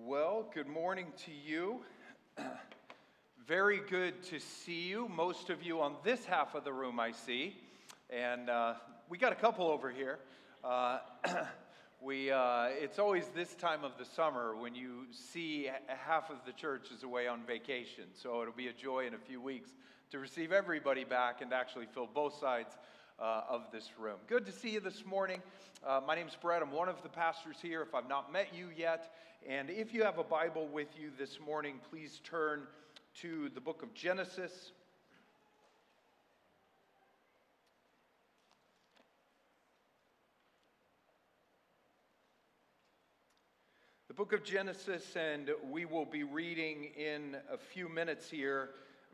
Well, good morning to you. Very good to see you. Most of you on this half of the room I see. And we got a couple over here. It's always this time of the summer when you see half of the church is away on vacation. So it'll be a joy in a few weeks to receive everybody back and actually fill both sides of this room. Good to see you this morning. My name's Brett. I'm one of the pastors here if I've not met you yet. And if you have a Bible with you this morning, please turn to the book of Genesis. The book of Genesis, and we will be reading in a few minutes here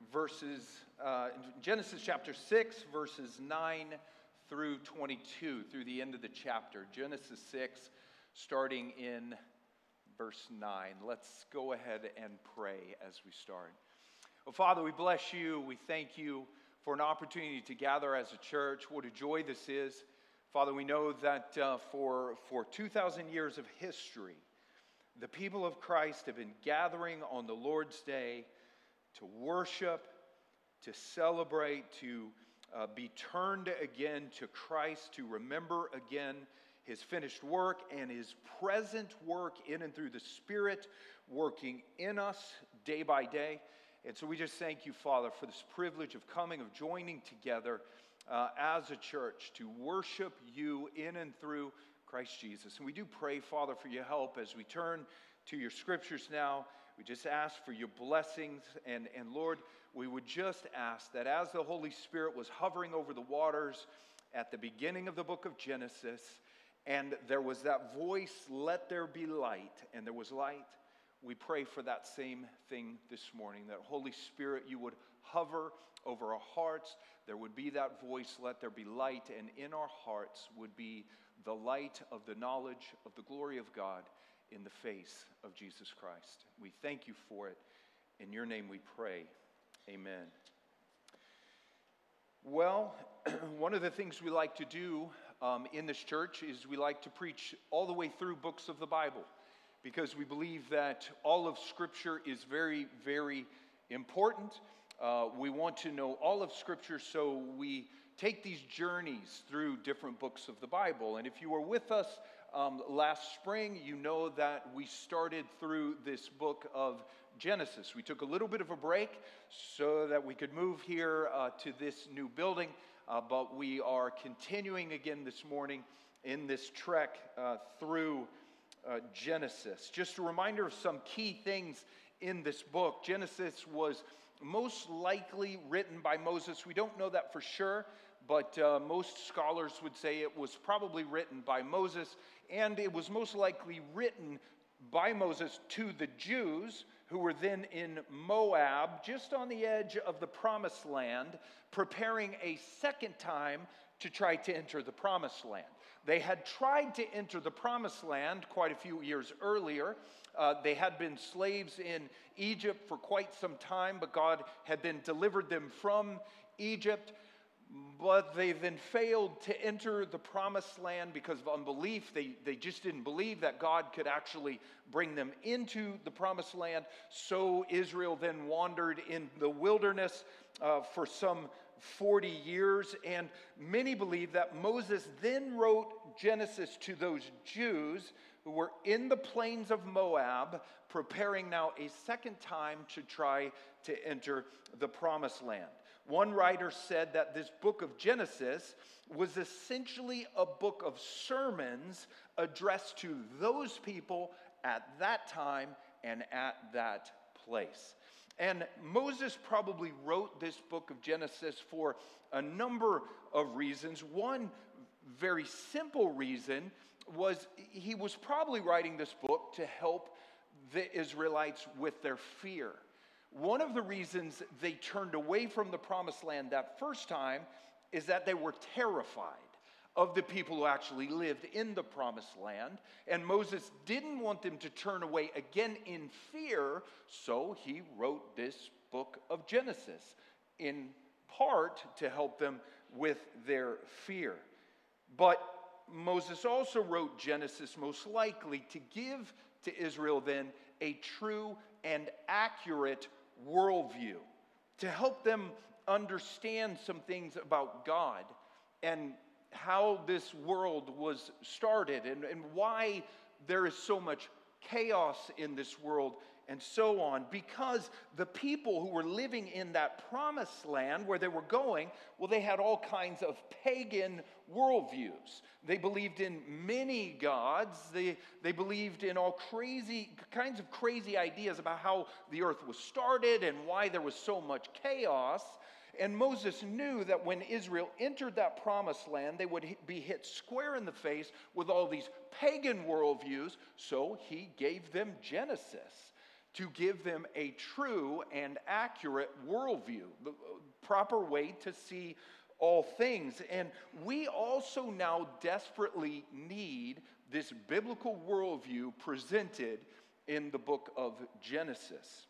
Genesis chapter 6, verses 9 through 22, through the end of the chapter. Genesis 6, starting in verse 9. Let's go ahead and pray as we start. Well, Father, we bless you. We thank you for an opportunity to gather as a church. What a joy this is. Father, we know that for 2,000 years of history, the people of Christ have been gathering on the Lord's Day to worship, to celebrate, to be turned again to Christ, to remember again His finished work and His present work in and through the Spirit working in us day by day. And so we just thank you, Father, for this privilege of coming, of joining together as a church to worship you in and through Christ Jesus. And we do pray, Father, for your help as we turn to your scriptures now. We just ask for your blessings. And Lord, we would just ask that as the Holy Spirit was hovering over the waters at the beginning of the book of Genesis, and there was that voice, let there be light, and there was light. We pray for that same thing this morning, that Holy Spirit, you would hover over our hearts. There would be that voice, let there be light, and in our hearts would be the light of the knowledge of the glory of God in the face of Jesus Christ. We thank you for it. In your name we pray. Amen. Well, one of the things we like to do in this church is we like to preach all the way through books of the Bible, because we believe that all of Scripture is very, very important. We want to know all of Scripture, so we take these journeys through different books of the Bible. And if you were with us last spring, you know that we started through this book of Genesis. We took a little bit of a break so that we could move here to this new building, but we are continuing again this morning in this trek through Genesis. Just a reminder of some key things in this book. Genesis was most likely written by Moses. We don't know that for sure, but most scholars would say it was probably written by Moses, and it was most likely written by Moses to the Jews who were then in Moab, just on the edge of the Promised Land, preparing a second time to try to enter the Promised Land. They had tried to enter the Promised Land quite a few years earlier. They had been slaves in Egypt for quite some time, but God had then delivered them from Egypt. But they then failed to enter the Promised Land because of unbelief. They just didn't believe that God could actually bring them into the Promised Land. So Israel then wandered in the wilderness for some 40 years. And many believe that Moses then wrote Genesis to those Jews who were in the plains of Moab, preparing now a second time to try to enter the Promised Land. One writer said that this book of Genesis was essentially a book of sermons addressed to those people at that time and at that place. And Moses probably wrote this book of Genesis for a number of reasons. One very simple reason was he was probably writing this book to help the Israelites with their fear. One of the reasons they turned away from the Promised Land that first time is that they were terrified of the people who actually lived in the Promised Land. And Moses didn't want them to turn away again in fear, so he wrote this book of Genesis, in part to help them with their fear. But Moses also wrote Genesis most likely to give to Israel then a true and accurate worldview, to help them understand some things about God and how this world was started and why there is so much chaos in this world and so on. Because the people who were living in that promised land where they were going, well, they had all kinds of pagan worldviews. They believed in many gods. They believed in all kinds of crazy ideas about how the earth was started and why there was so much chaos. And Moses knew that when Israel entered that promised land, they would be hit square in the face with all these pagan worldviews. So he gave them Genesis to give them a true and accurate worldview, the proper way to see all things. And we also now desperately need this biblical worldview presented in the book of Genesis.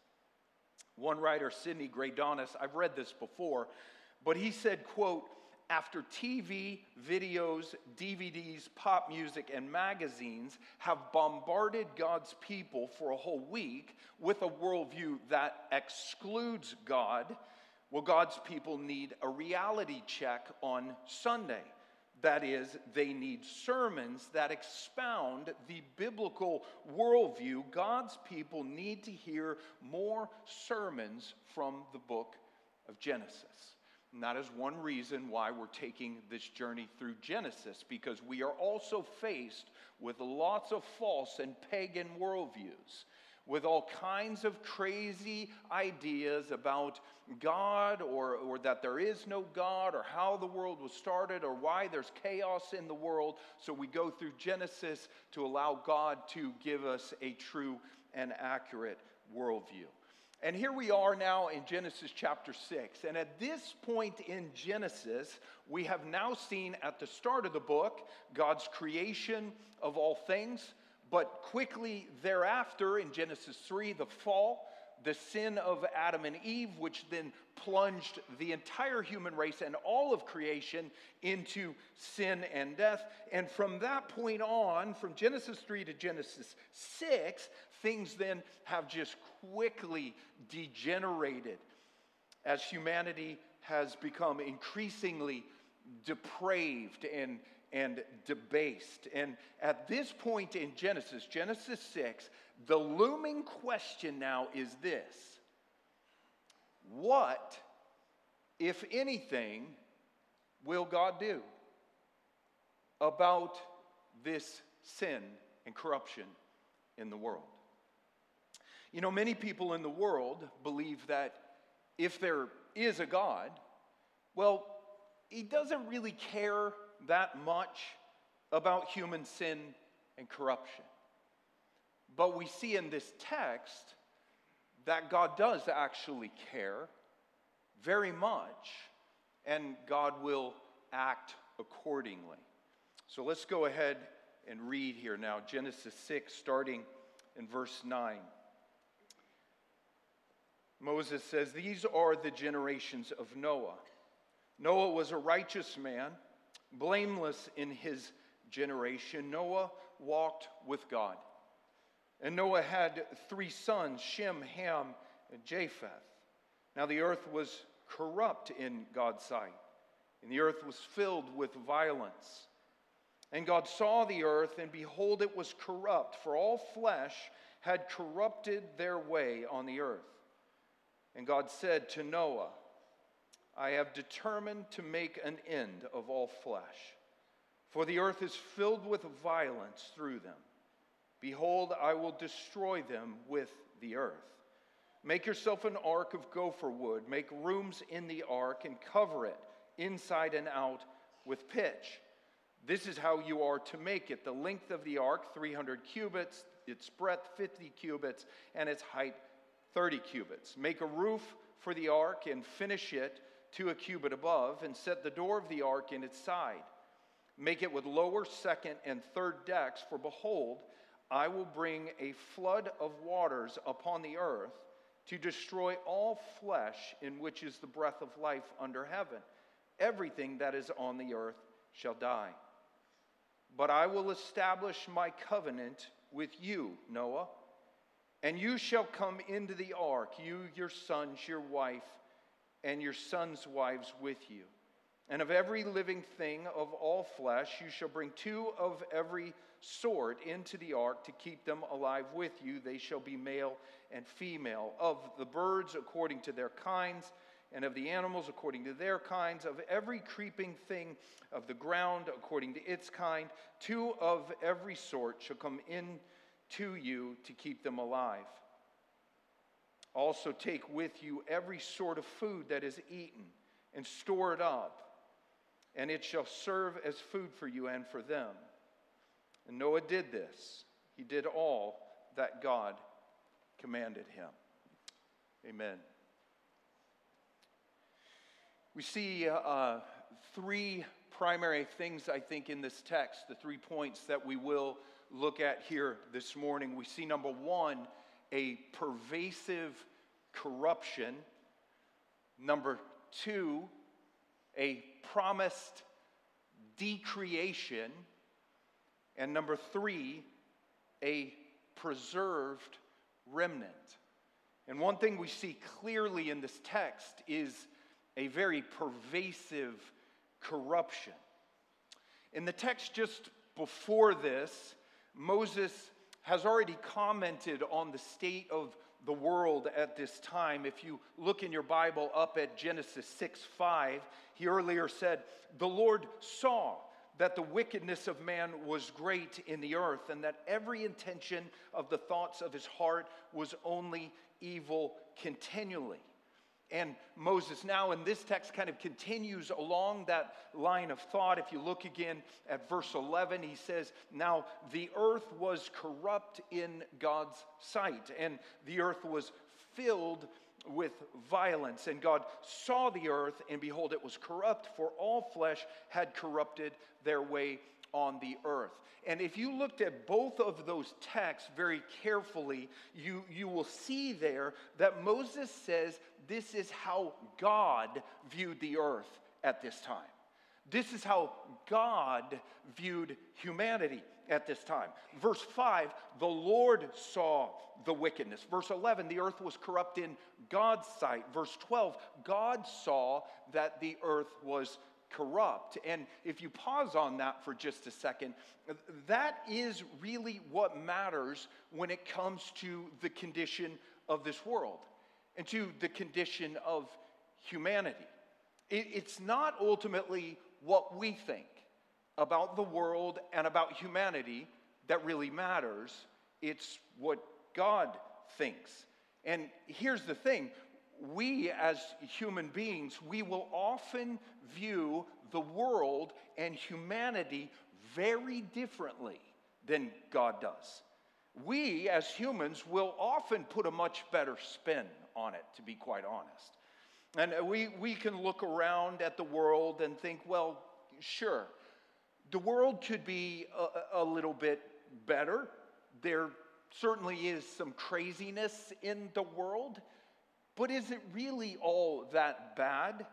One writer, Sidney Greidanus, I've read this before, but he said, quote, "After TV, videos, DVDs, pop music, and magazines have bombarded God's people for a whole week with a worldview that excludes God, well, God's people need a reality check on Sunday. That is, they need sermons that expound the biblical worldview. God's people need to hear more sermons from the book of Genesis." And that is one reason why we're taking this journey through Genesis, because we are also faced with lots of false and pagan worldviews, with all kinds of crazy ideas about God or that there is no God or how the world was started or why there's chaos in the world. So we go through Genesis to allow God to give us a true and accurate worldview. And here we are now in Genesis chapter 6. And at this point in Genesis, we have now seen at the start of the book God's creation of all things. But quickly thereafter, in Genesis 3, the fall, the sin of Adam and Eve, which then plunged the entire human race and all of creation into sin and death. And from that point on, from Genesis 3 to Genesis 6, things then have just quickly degenerated as humanity has become increasingly depraved and debased. And at this point in Genesis 6, the looming question now is this: what, if anything, will God do about this sin and corruption in the world? You know, many people in the world believe that if there is a God, well, he doesn't really care that much about human sin and corruption. But we see in this text that God does actually care very much, and God will act accordingly. So let's go ahead and read here now, Genesis 6, starting in verse 9. Moses says, "These are the generations of Noah. Noah was a righteous man, blameless in his generation. Noah walked with God. And Noah had 3 sons, Shem, Ham, and Japheth. Now the earth was corrupt in God's sight, and the earth was filled with violence. And God saw the earth, and behold, it was corrupt, for all flesh had corrupted their way on the earth. And God said to Noah, I have determined to make an end of all flesh, for the earth is filled with violence through them. Behold, I will destroy them with the earth. Make yourself an ark of gopher wood. Make rooms in the ark and cover it inside and out with pitch. This is how you are to make it. The length of the ark, 300 cubits, its breadth, 50 cubits, and its height, 30 cubits. Make a roof for the ark and finish it to a cubit above, and set the door of the ark in its side. Make it with lower, second, and third decks, for behold, I will bring a flood of waters upon the earth to destroy all flesh in which is the breath of life under heaven. Everything that is on the earth shall die. But I will establish my covenant with you, Noah. And you shall come into the ark, you, your sons, your wife, and your sons' wives with you. And of every living thing of all flesh, you shall bring 2 of every sort into the ark to keep them alive with you. They shall be male and female. Of the birds according to their kinds, and of the animals according to their kinds, of every creeping thing of the ground according to its kind, 2 of every sort shall come in to you to keep them alive. Also take with you every sort of food that is eaten, and store it up, and it shall serve as food for you and for them. And Noah did this. He did all that God commanded him. Amen. We see 3 primary things, I think, in this text, the 3 points that we will look at here this morning. We see, number 1, a pervasive corruption. Number 2, a promised decreation. And number 3, a preserved remnant. And one thing we see clearly in this text is a very pervasive corruption. In the text just before this, Moses has already commented on the state of the world at this time. If you look in your Bible up at Genesis 6:5, he earlier said, "The Lord saw that the wickedness of man was great in the earth, and that every intention of the thoughts of his heart was only evil continually." And Moses now in this text kind of continues along that line of thought. If you look again at verse 11, he says, "Now the earth was corrupt in God's sight, and the earth was filled with violence. And God saw the earth, and behold, it was corrupt, for all flesh had corrupted their way on the earth." And if you looked at both of those texts very carefully, you will see there that Moses says this is how God viewed the earth at this time. This is how God viewed humanity at this time. Verse 5, the Lord saw the wickedness. Verse 11, the earth was corrupt in God's sight. Verse 12, God saw that the earth was corrupt. And if you pause on that for just a second, that is really what matters when it comes to the condition of this world and to the condition of humanity. It's not ultimately what we think about the world and about humanity that really matters. It's what God thinks. And here's the thing. We as human beings, we will often view the world and humanity very differently than God does. We as humans will often put a much better spin on it, to be quite honest. And we can look around at the world and think, well, sure, the world could be a little bit better. There certainly is some craziness in the world. But is it really all that bad?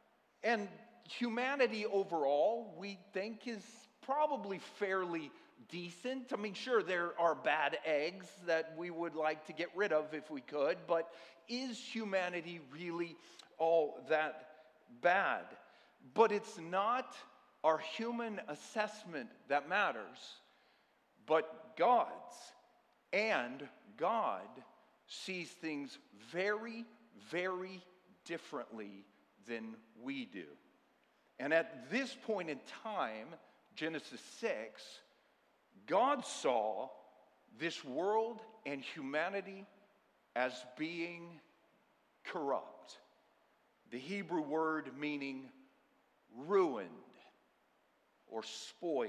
And humanity overall, we think, is probably fairly decent. I mean, sure, there are bad eggs that we would like to get rid of if we could, but is humanity really all that bad? But it's not our human assessment that matters, but God's. And God sees things very, very differently than we do. And at this point in time, Genesis 6, God saw this world and humanity as being corrupt. The Hebrew word meaning ruined or spoiled.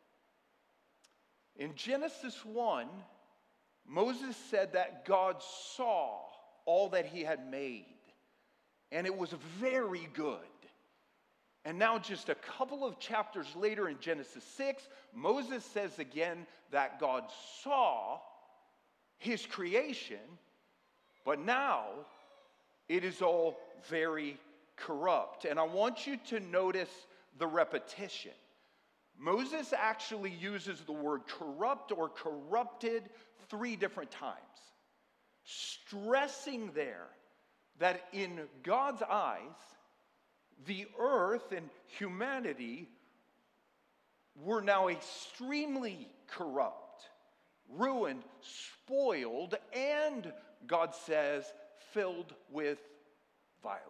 In Genesis 1, Moses said that God saw all that he had made, and it was very good. And now just a couple of chapters later in Genesis 6, Moses says again that God saw his creation, but now it is all very corrupt. And I want you to notice the repetition. Moses actually uses the word corrupt or corrupted 3 different times, stressing there that in God's eyes, the earth and humanity were now extremely corrupt, ruined, spoiled, and, God says, filled with violence.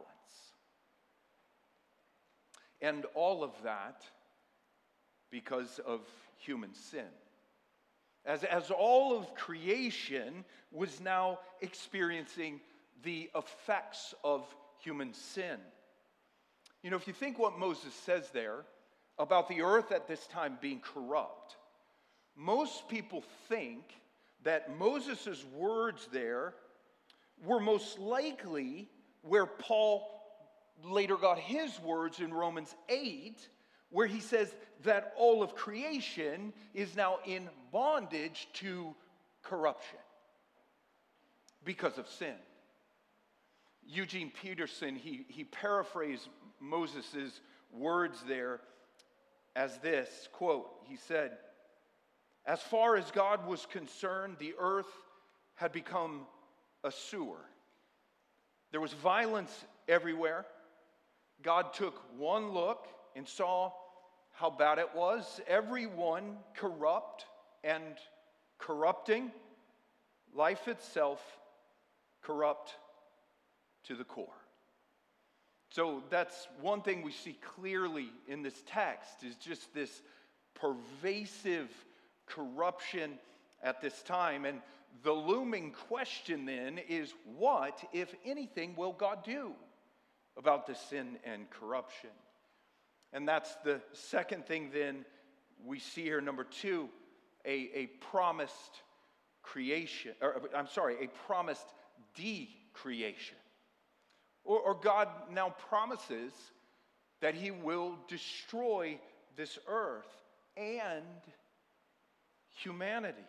And all of that because of human sin. As all of creation was now experiencing the effects of human sin. You know, if you think what Moses says there about the earth at this time being corrupt, most people think that Moses' words there were most likely where Paul later got his words in Romans 8, where he says that all of creation is now in bondage to corruption because of sin. Eugene Peterson, he paraphrased Moses' words there as this, quote, he said, "As far as God was concerned, the earth had become a sewer. There was violence everywhere. God took one look and saw how bad it was. Everyone corrupt and corrupting. Life itself corrupt to the core." So that's one thing we see clearly in this text, is just this pervasive corruption at this time. And the looming question then is, what, if anything, will God do about the sin and corruption? And that's the second thing then we see here, number 2, a promised creation, a promised decreation. Or God now promises that he will destroy this earth and humanity,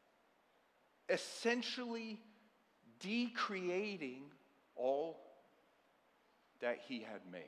essentially decreating all that he had made.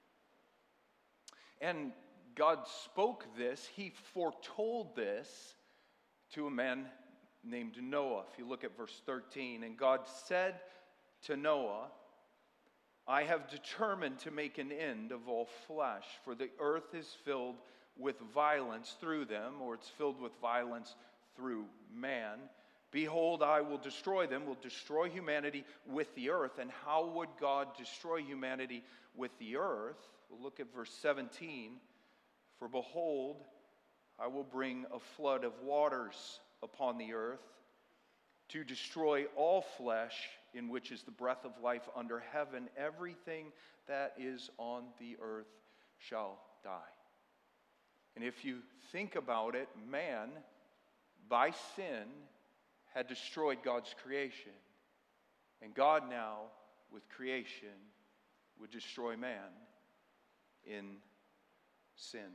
And God spoke this, he foretold this to a man named Noah. If you look at verse 13, and God said to Noah, "I have determined to make an end of all flesh, for the earth is filled with violence through them," or it's filled with violence through man. "Behold, I will destroy them," will destroy humanity with the earth. And how would God destroy humanity with the earth? We'll look at verse 17. "For behold, I will bring a flood of waters upon the earth to destroy all flesh, in which is the breath of life under heaven. Everything that is on the earth shall die." And if you think about it, man, by sin, had destroyed God's creation. And God now, with creation, would destroy man in sin.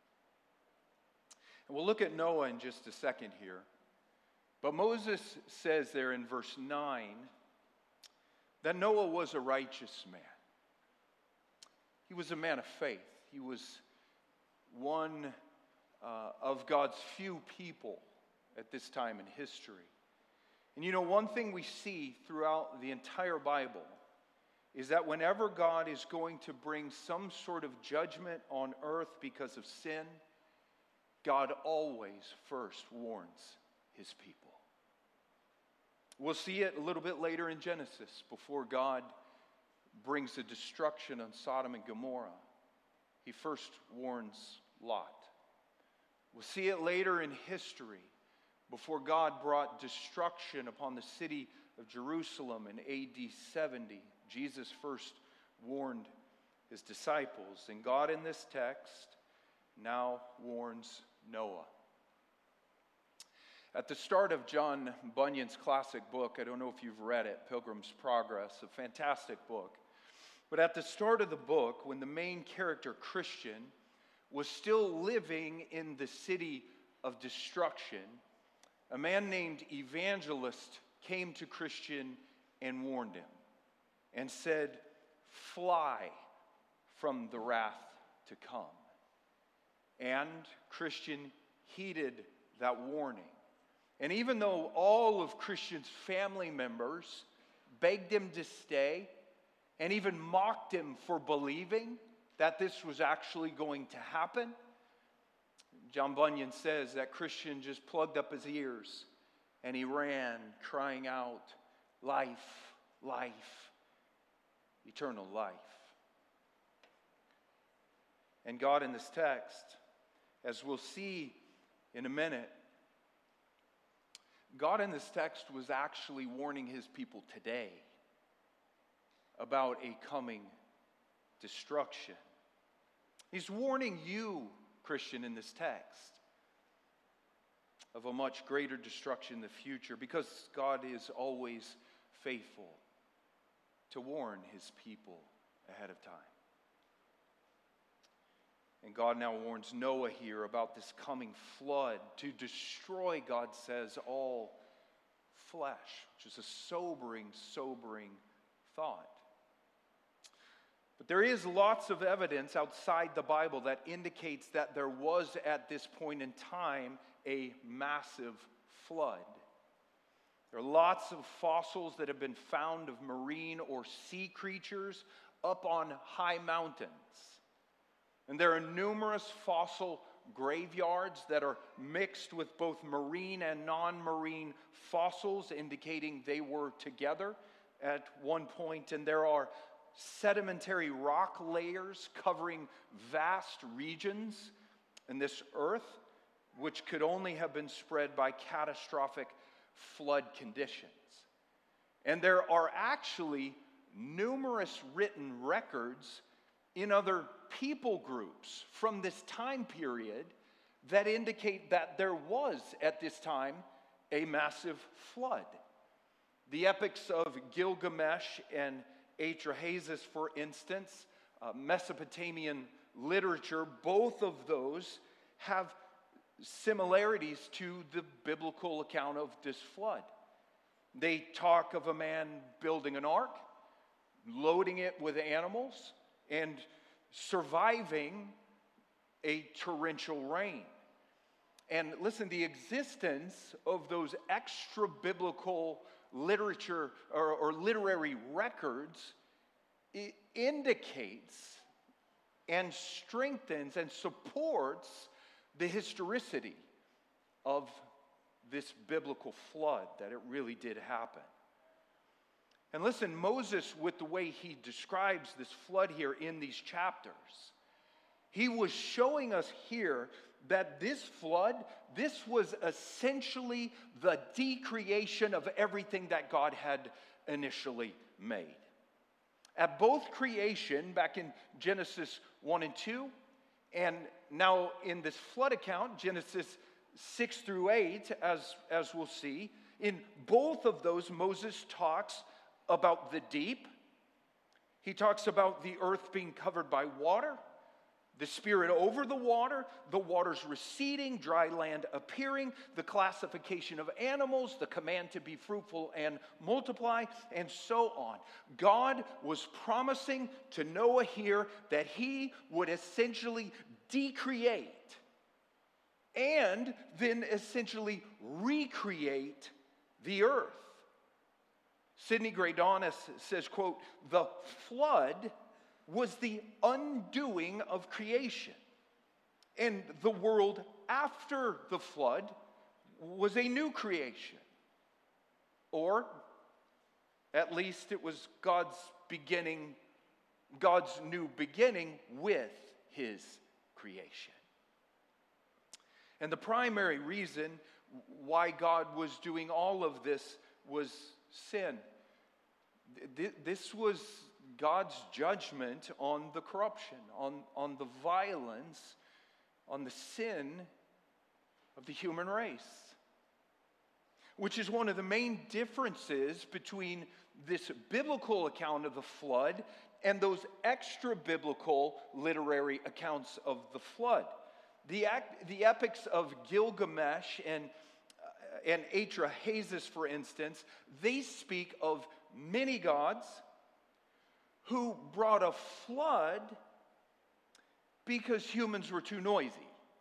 And we'll look at Noah in just a second here. But Moses says there in verse 9 that Noah was a righteous man. He was a man of faith. He was one of God's few people at this time in history. And you know, one thing we see throughout the entire Bible is that whenever God is going to bring some sort of judgment on earth because of sin, God always first warns his people. We'll see it a little bit later in Genesis, before God brings the destruction on Sodom and Gomorrah. He first warns Lot. We'll see it later in history, before God brought destruction upon the city of Jerusalem in AD 70. Jesus first warned his disciples, and God in this text now warns Noah. At the start of John Bunyan's classic book, I don't know if you've read it, Pilgrim's Progress, a fantastic book. But at the start of the book, when the main character, Christian, was still living in the city of destruction, a man named Evangelist came to Christian and warned him and said, "Fly from the wrath to come." And Christian heeded that warning. And even though all of Christian's family members begged him to stay and even mocked him for believing that this was actually going to happen, John Bunyan says that Christian just plugged up his ears and he ran, crying out, "Life, life, eternal life." And God in this text, as we'll see in a minute, God in this text was actually warning his people today about a coming destruction. He's warning you, Christian, in this text of a much greater destruction in the future, because God is always faithful to warn his people ahead of time. And God now warns Noah here about this coming flood to destroy, God says, all flesh, which is a sobering thought. But there is lots of evidence outside the Bible that indicates that there was at this point in time a massive flood. There are lots of fossils that have been found of marine or sea creatures up on high mountains. And there are numerous fossil graveyards that are mixed with both marine and non-marine fossils, indicating they were together at one point. And there are sedimentary rock layers covering vast regions in this earth, which could only have been spread by catastrophic flood conditions. And there are actually numerous written records in other people groups from this time period that indicate that there was at this time a massive flood. The epics of Gilgamesh and Atrahasis, for instance, Mesopotamian literature, both of those have similarities to the biblical account of this flood. They talk of a man building an ark, loading it with animals, and surviving a torrential rain. And listen, the existence of those extra biblical literature or literary records, it indicates and strengthens and supports the historicity of this biblical flood, that it really did happen. And listen, Moses, with the way he describes this flood here in these chapters, he was showing us here that this flood, this was essentially the decreation of everything that God had initially made. At both creation, back in Genesis 1 and 2, and now in this flood account, Genesis 6 through 8, as we'll see, in both of those, Moses talks about the deep. He talks about the earth being covered by water, the Spirit over the waters receding, dry land appearing, the classification of animals, the command to be fruitful and multiply, and so on. God was promising to Noah here that he would essentially decreate and then essentially recreate the earth. Sidney Gradonis says, quote, "The flood was the undoing of creation, and the world after the flood was a new creation." Or, at least it was God's new beginning with his creation. And the primary reason why God was doing all of this was sin. This was God's judgment on the corruption, on the violence, on the sin of the human race. Which is one of the main differences between this biblical account of the flood and those extra biblical literary accounts of the flood. The epics of Gilgamesh and Atrahasis, for instance, they speak of many gods who brought a flood because humans were too noisy.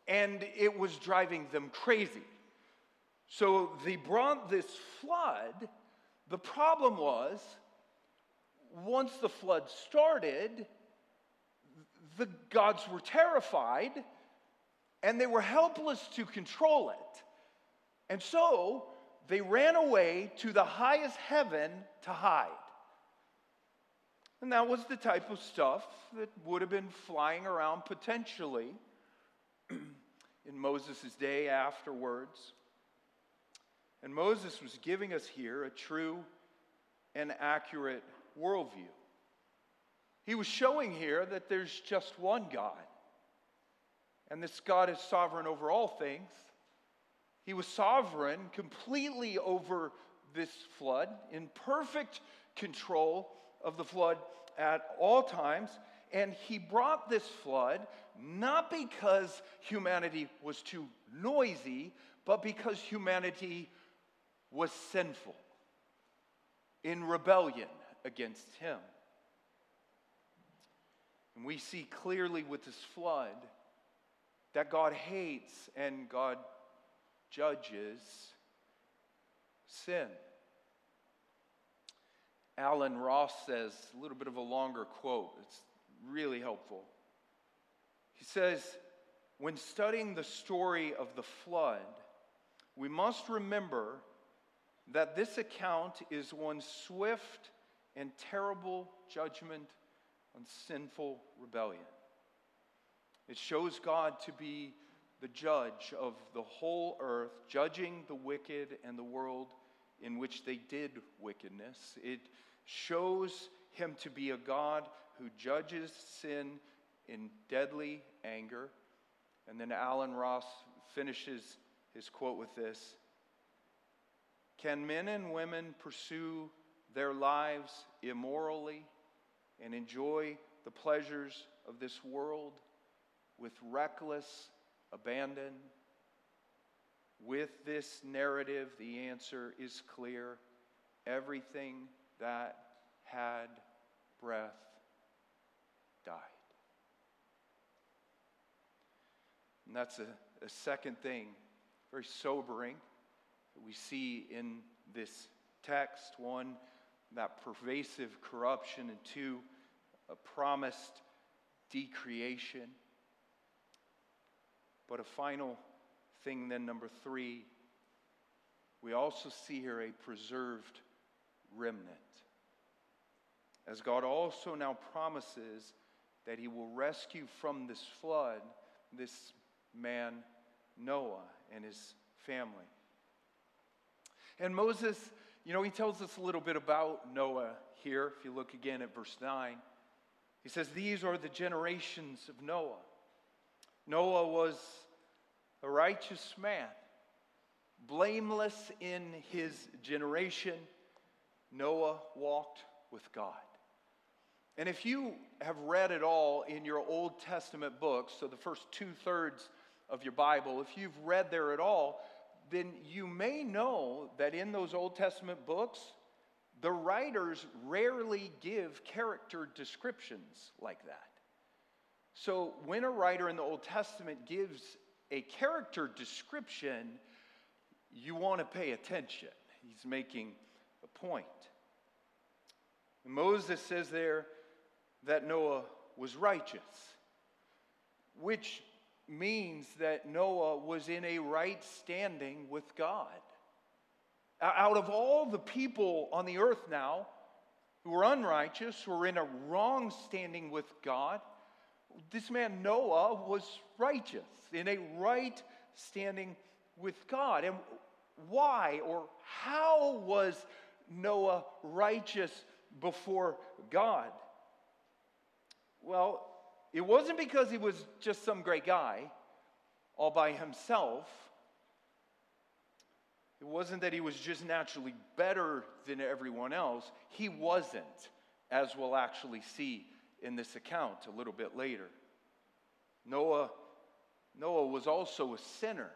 and it was driving them crazy. So they brought this flood. The problem was, once the flood started, the gods were terrified, and they were helpless to control it. And so they ran away to the highest heaven to hide. And that was the type of stuff that would have been flying around potentially in Moses' day afterwards. And Moses was giving us here a true and accurate worldview. He was showing here that there's just one God. And this God is sovereign over all things. He was sovereign completely over this flood, in perfect control of the flood at all times. And he brought this flood not because humanity was too noisy, but because humanity was sinful, in rebellion against him. And we see clearly with this flood that God hates and God judges sin. Alan Ross says, a little bit of a longer quote, it's really helpful. He says, when studying the story of the flood, we must remember that this account is one swift and terrible judgment on sinful rebellion. It shows God to be the judge of the whole earth, judging the wicked and the world in which they did wickedness. It shows him to be a God who judges sin in deadly anger. And then Alan Ross finishes his quote with this: can men and women pursue their lives immorally and enjoy the pleasures of this world with reckless abandon? With this narrative, the answer is clear. Everything that had breath died. And that's a second thing, very sobering, that we see in this text. One, that pervasive corruption, and two, a promised decreation. But a final thing then, number three, we also see here a preserved remnant. As God also now promises that he will rescue from this flood this man Noah and his family. And Moses, he tells us a little bit about Noah here. If you look again at verse 9, he says, these are the generations of Noah. Noah was a righteous man, blameless in his generation. Noah walked with God. And if you have read it all in your Old Testament books, so the first 2/3 of your Bible, if you've read there at all, then you may know that in those Old Testament books, the writers rarely give character descriptions like that. So when a writer in the Old Testament gives a character description, you want to pay attention. He's making a point. Moses says there that Noah was righteous, which means that Noah was in a right standing with God. Out of all the people on the earth now who were unrighteous, who were in a wrong standing with God, this man Noah was righteous, in a right standing with God. And why or how was Noah righteous before God? Well, it wasn't because he was just some great guy all by himself. It wasn't that he was just naturally better than everyone else. He wasn't, as we'll actually see in this account a little bit later. Noah was also a sinner.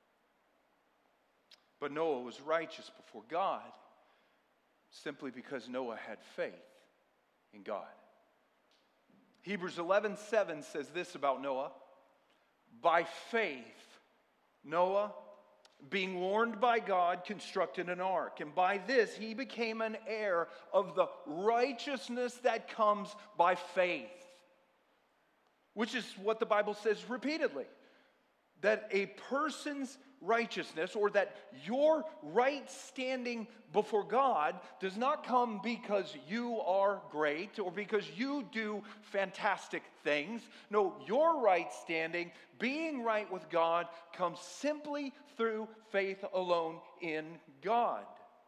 But Noah was righteous before God simply because Noah had faith in God. Hebrews 11:7 says this about Noah: By faith, Noah, being warned by God, constructed an ark. And by this, he became an heir of the righteousness that comes by faith. Which is what the Bible says repeatedly. That a person's righteousness, or that your right standing before God, does not come because you are great or because you do fantastic things. No, your right standing, being right with God, comes simply through faith alone in God.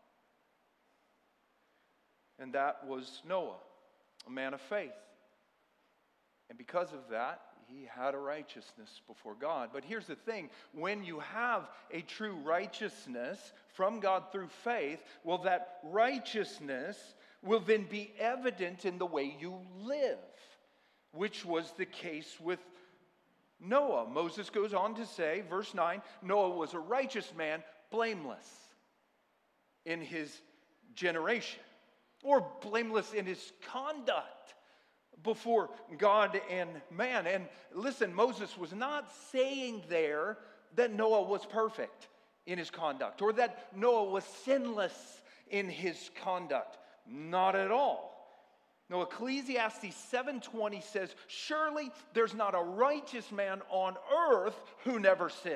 And that was Noah, a man of faith. And because of that, he had a righteousness before God. But here's the thing. When you have a true righteousness from God through faith, well, that righteousness will then be evident in the way you live, which was the case with Noah. Moses goes on to say, verse 9, Noah was a righteous man, blameless in his generation, or blameless in his conduct before God and man. And listen, Moses was not saying there that Noah was perfect in his conduct or that Noah was sinless in his conduct. Not at all. No, Ecclesiastes 7:20 says, surely there's not a righteous man on earth who never sins.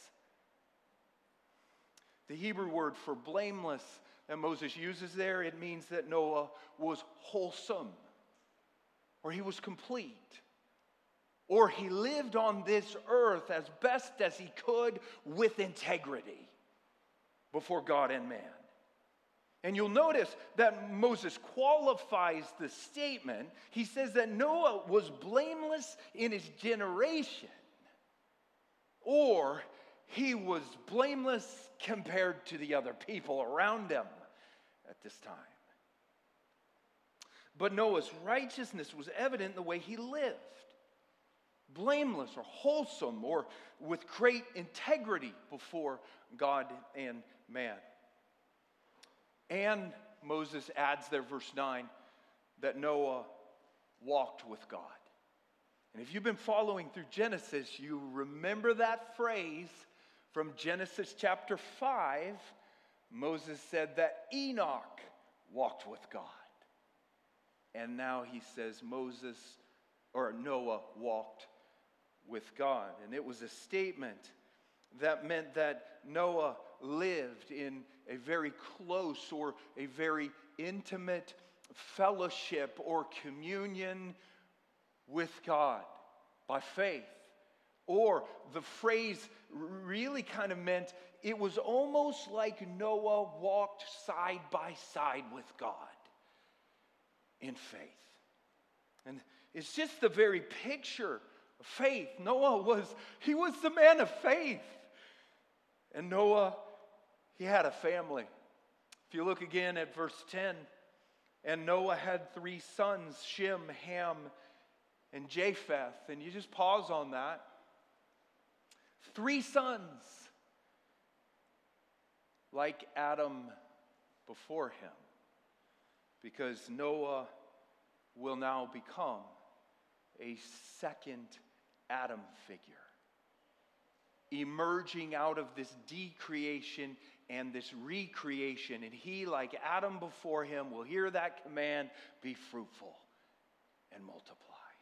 The Hebrew word for blameless that Moses uses there, it means that Noah was wholesome, or he was complete, or he lived on this earth as best as he could with integrity before God and man. And you'll notice that Moses qualifies the statement. He says that Noah was blameless in his generation, or he was blameless compared to the other people around him at this time. But Noah's righteousness was evident in the way he lived. Blameless or wholesome or with great integrity before God and man. And Moses adds there, verse 9, that Noah walked with God. And if you've been following through Genesis, you remember that phrase from Genesis chapter 5. Moses said that Enoch walked with God. And now he says Noah walked with God. And it was a statement that meant that Noah lived in a very close or a very intimate fellowship or communion with God by faith. Or the phrase really kind of meant it was almost like Noah walked side by side with God in faith. And it's just the very picture of faith. Noah was the man of faith. And Noah, he had a family. If you look again at verse 10, and Noah had 3 sons, Shem, Ham, and Japheth. And you just pause on that. 3 sons, like Adam before him. Because Noah will now become a second Adam figure, emerging out of this decreation and this recreation. And he, like Adam before him, will hear that command, be fruitful and multiply.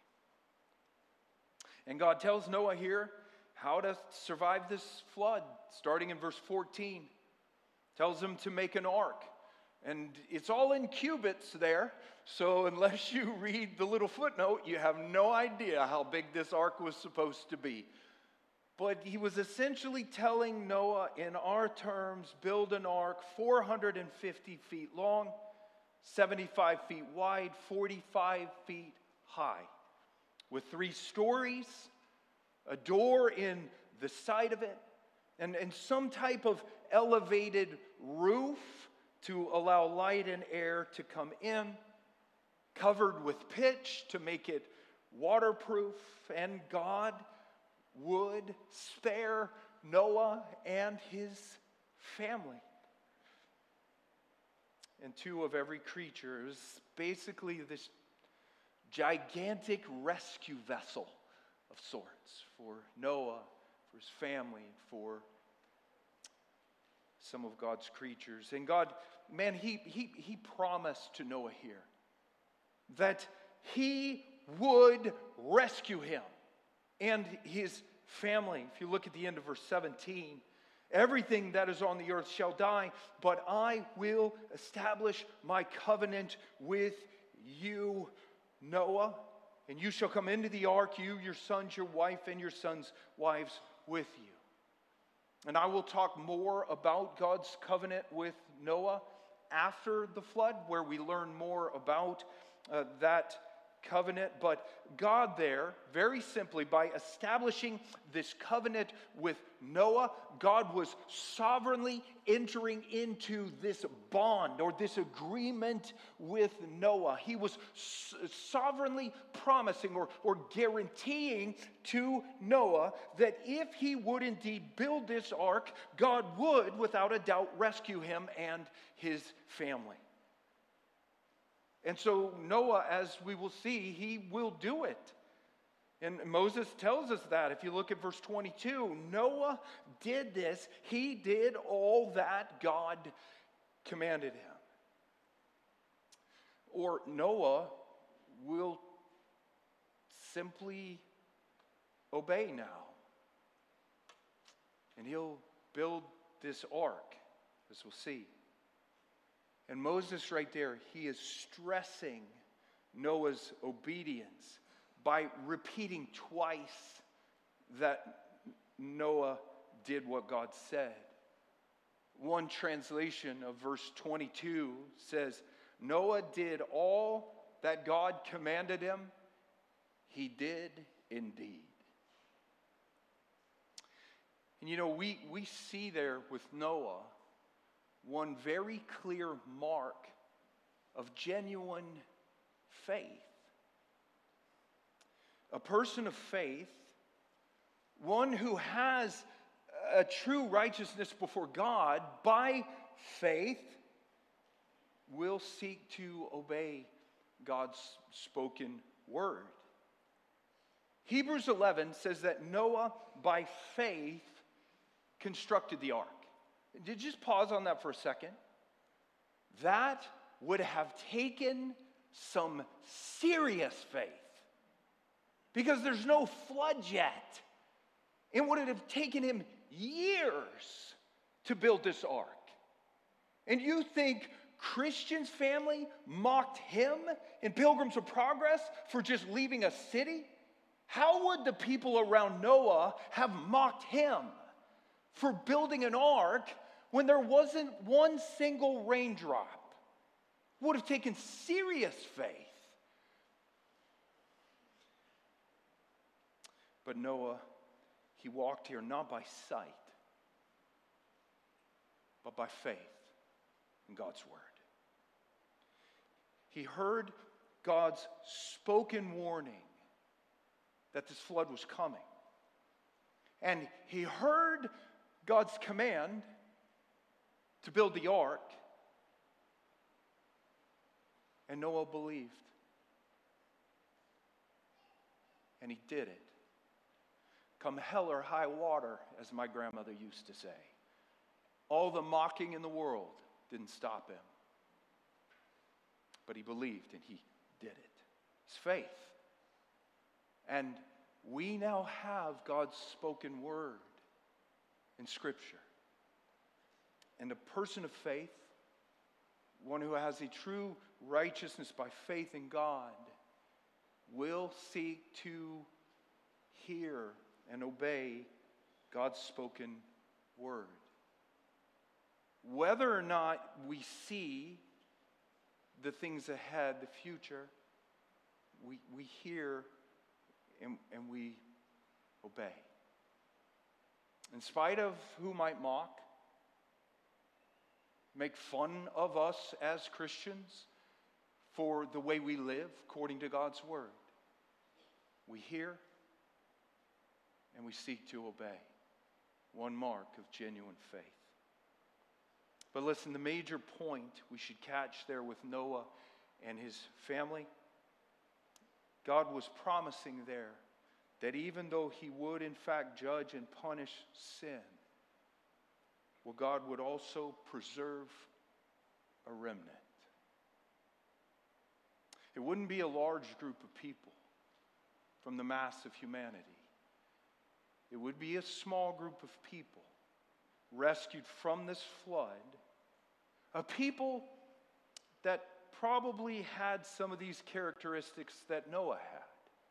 And God tells Noah here how to survive this flood, starting in verse 14. Tells him to make an ark. And it's all in cubits there, so unless you read the little footnote, you have no idea how big this ark was supposed to be. But he was essentially telling Noah, in our terms, build an ark 450 feet long, 75 feet wide, 45 feet high, with 3 stories, a door in the side of it, and some type of elevated roof to allow light and air to come in, covered with pitch to make it waterproof. And God would spare Noah and his family. And 2 of every creature. It was basically this gigantic rescue vessel of sorts for Noah, for his family, for some of God's creatures. And God, man, he promised to Noah here that he would rescue him and his family. If you look at the end of verse 17, everything that is on the earth shall die, but I will establish my covenant with you, Noah, and you shall come into the ark, you, your sons, your wife, and your sons' wives with you. And I will talk more about God's covenant with Noah after the flood, where we learn more about that covenant. But God there, very simply, by establishing this covenant with Noah, God was sovereignly entering into this bond or this agreement with Noah. He was sovereignly promising or guaranteeing to Noah that if he would indeed build this ark, God would, without a doubt, rescue him and his family. And so Noah, as we will see, he will do it. And Moses tells us that. If you look at verse 22, Noah did this. He did all that God commanded him. Or Noah will simply obey now. And he'll build this ark, as we'll see. And Moses right there, he is stressing Noah's obedience by repeating twice that Noah did what God said. One translation of verse 22 says, Noah did all that God commanded him. He did indeed. And you know, we see there with Noah one very clear mark of genuine faith. A person of faith, one who has a true righteousness before God by faith, will seek to obey God's spoken word. Hebrews 11 says that Noah, by faith, constructed the ark. Did you just pause on that for a second? That would have taken some serious faith. Because there's no flood yet. It would have taken him years to build this ark. And you think Christian's family mocked him in Pilgrims of Progress for just leaving a city? How would the people around Noah have mocked him for building an ark when there wasn't one single raindrop? It would have taken serious faith. But Noah, he walked here not by sight, but by faith in God's word. He heard God's spoken warning that this flood was coming. And he heard God's command to build the ark. And Noah believed. And he did it. Come hell or high water, as my grandmother used to say. All the mocking in the world didn't stop him. But he believed and he did it. It's faith. And we now have God's spoken word in Scripture. And a person of faith, one who has a true righteousness by faith in God, will seek to hear and obey God's spoken word. Whether or not we see the things ahead, the future, we hear and we obey. In spite of who might mock, make fun of us as Christians for the way we live according to God's word, we hear and we seek to obey. One mark of genuine faith. But listen, the major point we should catch there with Noah and his family, God was promising there that even though he would in fact judge and punish sin, well, God would also preserve a remnant. It wouldn't be a large group of people from the mass of humanity. It would be a small group of people rescued from this flood, a people that probably had some of these characteristics that Noah had.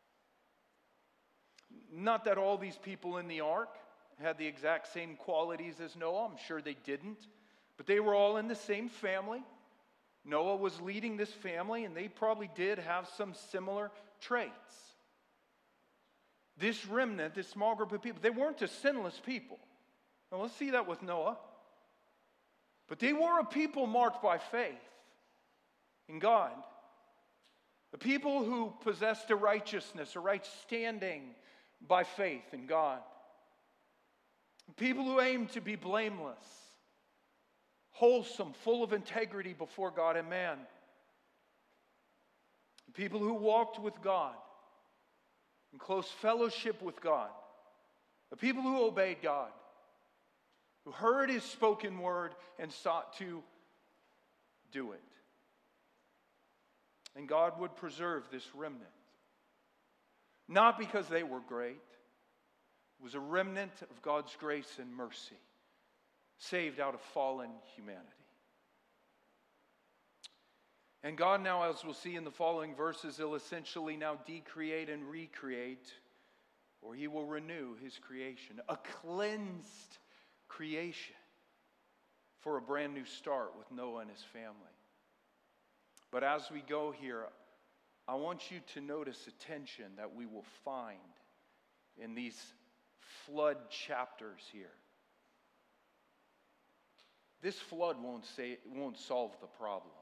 Not that all these people in the ark had the exact same qualities as Noah. I'm sure they didn't. But they were all in the same family. Noah was leading this family, and they probably did have some similar traits. This remnant, this small group of people, they weren't a sinless people. Now let's see that with Noah. But they were a people marked by faith in God. The people who possessed a righteousness, a right standing by faith in God. People who aimed to be blameless, wholesome, full of integrity before God and man. People who walked with God, in close fellowship with God. The people who obeyed God, who heard His spoken word and sought to do it. And God would preserve this remnant. Not because they were great. It was a remnant of God's grace and mercy, saved out of fallen humanity. And God now, as we'll see in the following verses, He'll essentially now decreate and recreate, or He will renew His creation. A cleansed creation for a brand new start with Noah and his family. But as we go here, I want you to notice a tension that we will find in these flood chapters here. This flood won't solve the problem.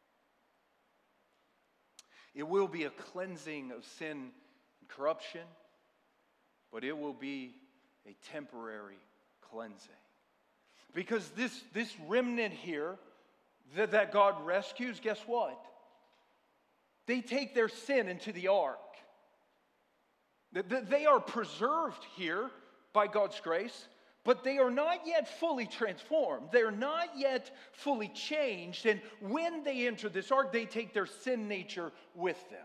It will be a cleansing of sin and corruption, but it will be a temporary cleansing. Because this remnant here that God rescues, guess what? They take their sin into the ark. They are preserved here by God's grace, but they are not yet fully transformed. They're not yet fully changed. And when they enter this ark, they take their sin nature with them.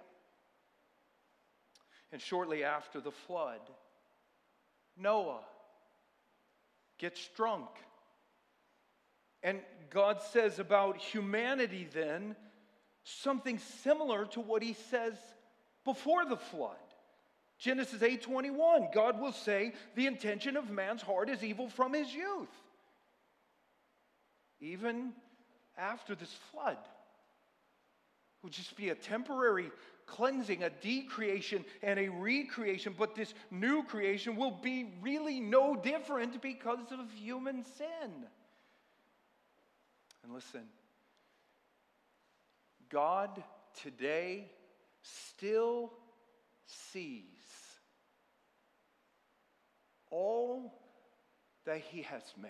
And shortly after the flood, Noah gets drunk. And God says about humanity then something similar to what He says before the flood. Genesis 8:21, God will say, the intention of man's heart is evil from his youth. Even after this flood, it will just be a temporary cleansing, a decreation and a recreation, but this new creation will be really no different because of human sin. And listen, God today still sees all that He has made.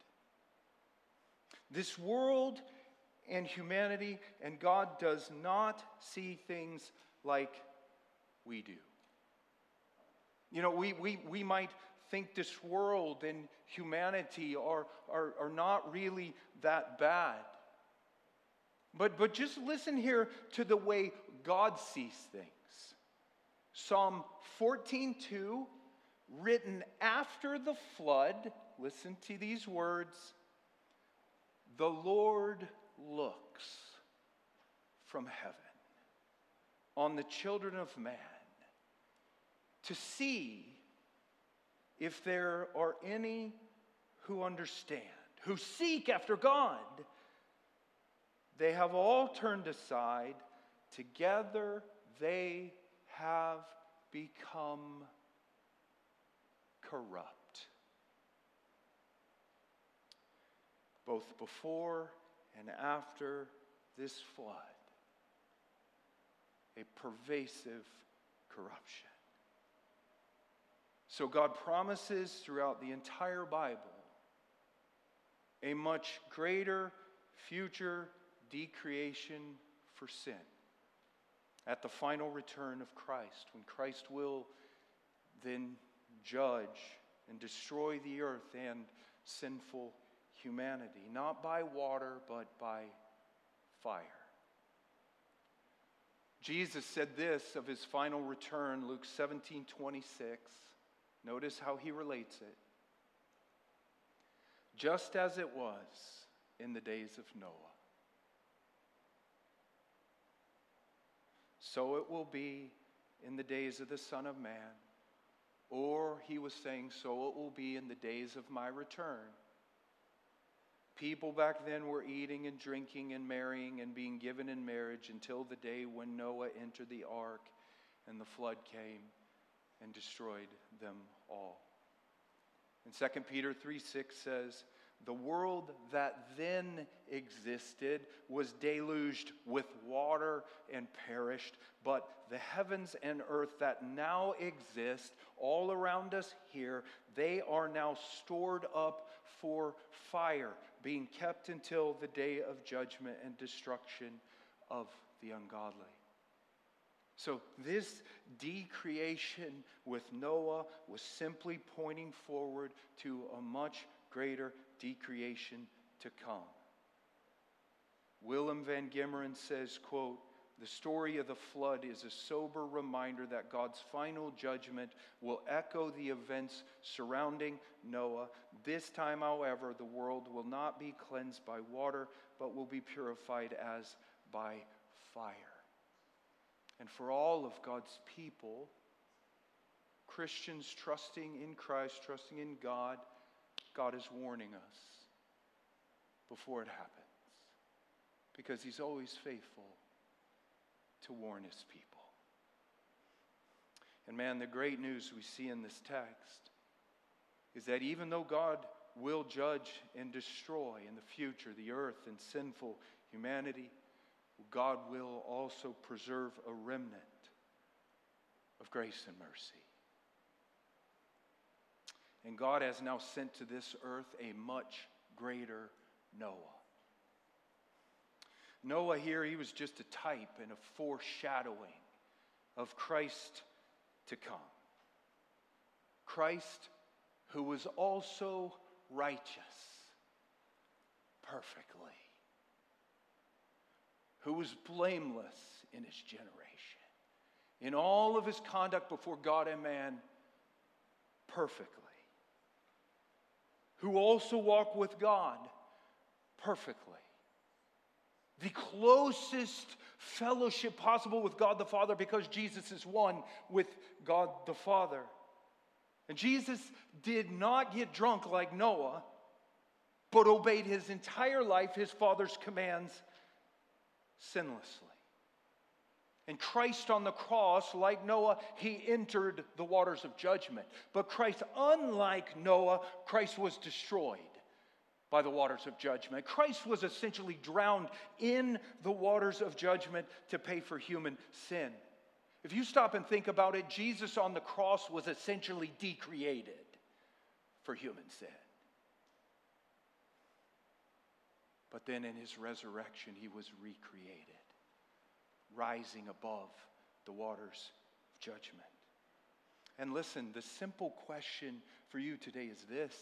This world and humanity, and God does not see things like we do. You know, we might think this world and humanity are not really that bad. But just listen here to the way God sees things. Psalm 14:2, written after the flood, listen to these words. The Lord looks from heaven on the children of man to see if there are any who understand, who seek after God. They have all turned aside. Together they have become corrupt. Both before and after this flood, a pervasive corruption. So God promises throughout the entire Bible a much greater future decreation for sin at the final return of Christ, when Christ will then judge and destroy the earth and sinful humanity, not by water, but by fire. Jesus said this of his final return, Luke 17:26. Notice how he relates it. Just as it was in the days of Noah, so it will be in the days of the Son of Man. Or he was saying, so it will be in the days of my return. People back then were eating and drinking and marrying and being given in marriage until the day when Noah entered the ark and the flood came and destroyed them all. And 2 Peter 3:6 says, the world that then existed was deluged with water and perished, but the heavens and earth that now exist all around us here, they are now stored up for fire, being kept until the day of judgment and destruction of the ungodly. So this decreation with Noah was simply pointing forward to a much greater decreation to come. Willem van Gimmeren says, quote, the story of the flood is a sober reminder that God's final judgment will echo the events surrounding Noah. This time, however, the world will not be cleansed by water, but will be purified as by fire. And for all of God's people, Christians trusting in Christ, trusting in God, God is warning us before it happens, because he's always faithful to warn his people. And man, the great news we see in this text is that even though God will judge and destroy in the future the earth and sinful humanity, God will also preserve a remnant of grace and mercy. And God has now sent to this earth a much greater Noah. Noah here, he was just a type and a foreshadowing of Christ to come. Christ who was also righteous perfectly, who was blameless in his generation, in all of his conduct before God and man perfectly, who also walked with God perfectly. The closest fellowship possible with God the Father, because Jesus is one with God the Father. And Jesus did not get drunk like Noah, but obeyed his entire life, his Father's commands, sinlessly. And Christ on the cross, like Noah, he entered the waters of judgment. But Christ, unlike Noah, Christ was destroyed by the waters of judgment. Christ was essentially drowned in the waters of judgment to pay for human sin. If you stop and think about it, Jesus on the cross was essentially decreated for human sin. But then in his resurrection, he was recreated, rising above the waters of judgment. And listen, the simple question for you today is this: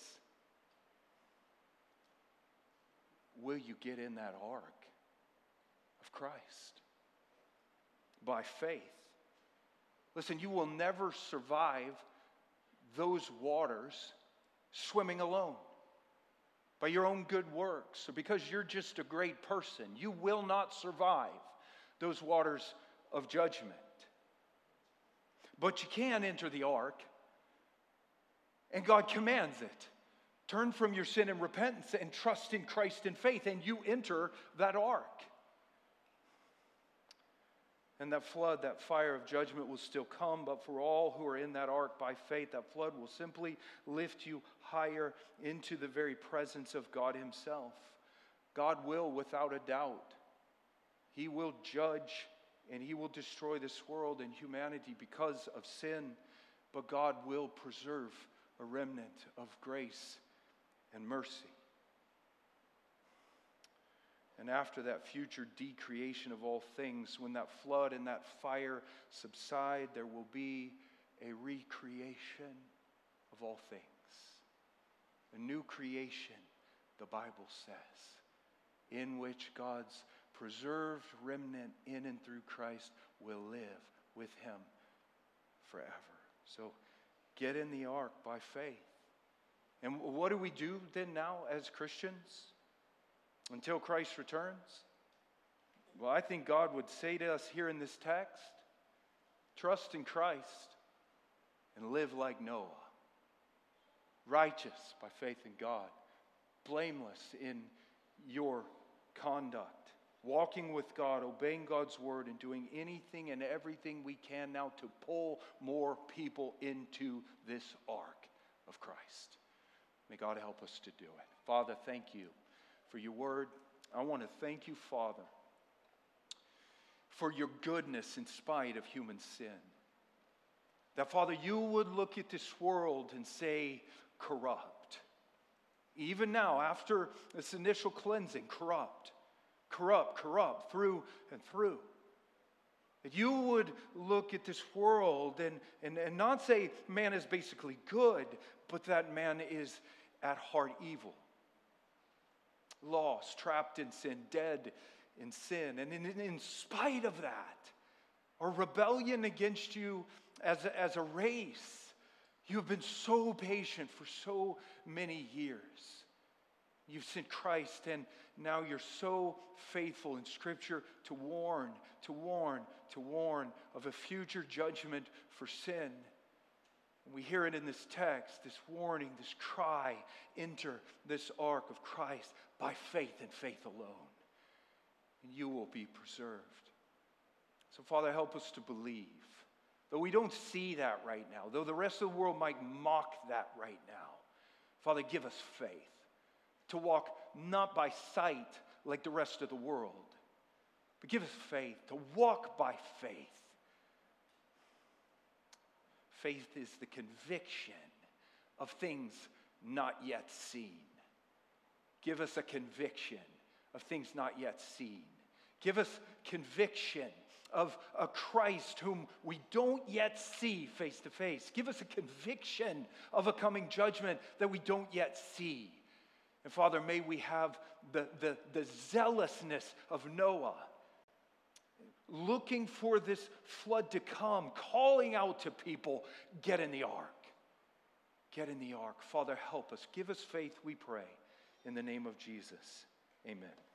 will you get in that ark of Christ by faith? Listen, you will never survive those waters swimming alone by your own good works or because you're just a great person. You will not survive those waters of judgment. But you can enter the ark, and God commands it. Turn from your sin and repentance and trust in Christ in faith, and you enter that ark. And that flood, that fire of judgment will still come, but for all who are in that ark by faith, that flood will simply lift you higher into the very presence of God himself. God will, without a doubt, he will judge and he will destroy this world and humanity because of sin, but God will preserve a remnant of grace and mercy. And after that future decreation of all things, when that flood and that fire subside, there will be a recreation of all things. A new creation, the Bible says, in which God's preserved remnant in and through Christ will live with him forever. So get in the ark by faith. And what do we do then now as Christians until Christ returns? Well, I think God would say to us here in this text, trust in Christ and live like Noah. Righteous by faith in God. Blameless in your conduct. Walking with God, obeying God's word, and doing anything and everything we can now to pull more people into this ark of Christ. May God help us to do it. Father, thank you for your word. I want to thank you, Father, for your goodness in spite of human sin. That, Father, you would look at this world and say, corrupt. Even now, after this initial cleansing, corrupt, through and through. That you would look at this world and not say man is basically good, but that man is at heart evil. Lost, trapped in sin, dead in sin. And in spite of that, our rebellion against you as a race, you have been so patient for so many years. You've sent Christ, and now you're so faithful in Scripture to warn of a future judgment for sin. And we hear it in this text, this warning, this cry, enter this ark of Christ by faith and faith alone. And you will be preserved. So, Father, help us to believe. Though we don't see that right now, though the rest of the world might mock that right now, Father, give us faith to walk not by sight like the rest of the world, but give us faith to walk by faith. Faith is the conviction of things not yet seen. Give us a conviction of things not yet seen. Give us conviction of a Christ whom we don't yet see face to face. Give us a conviction of a coming judgment that we don't yet see. And Father, may we have the zealousness of Noah, looking for this flood to come, calling out to people, get in the ark. Get in the ark. Father, help us. Give us faith, we pray. In the name of Jesus, amen.